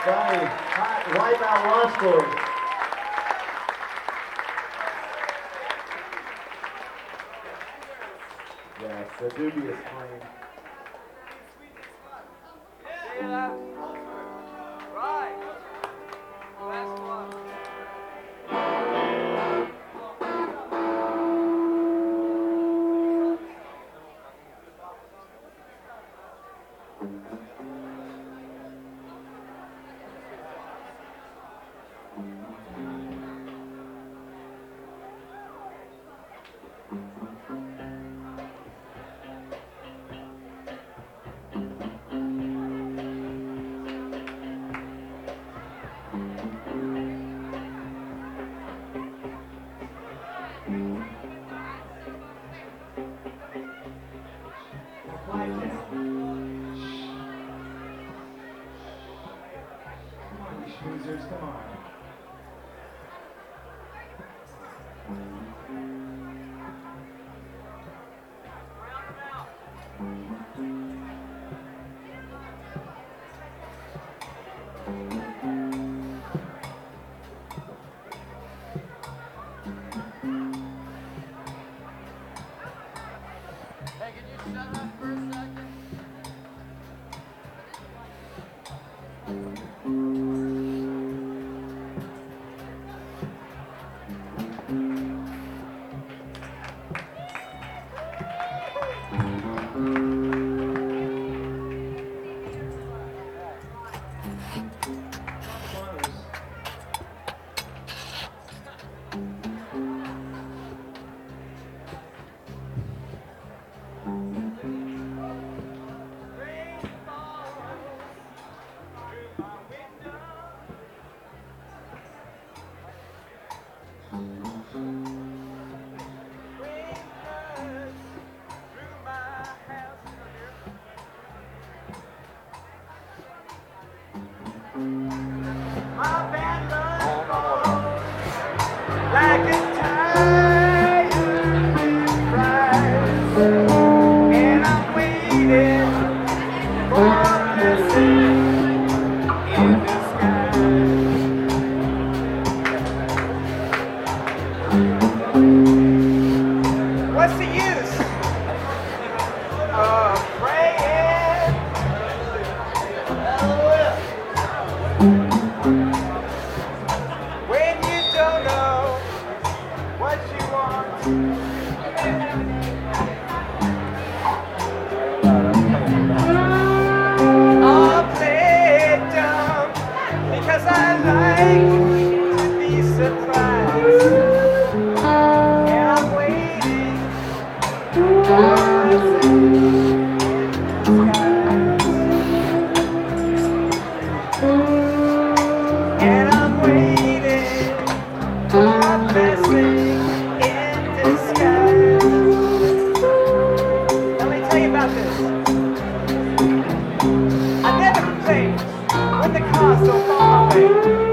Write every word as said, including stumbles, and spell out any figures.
Johnny, hot Wipeout launch board. Yes, the dubious claim. Yeah. Right. Last one. Schmoozers, come on. Hey, can you shut up for a second? What's the use of praying? When you don't know what you want. I'll play it dumb because I like to be surprised. And I'm waiting for And I'm waiting for a blessing in disguise. Let me tell you about this. I never complained when the car's so far away.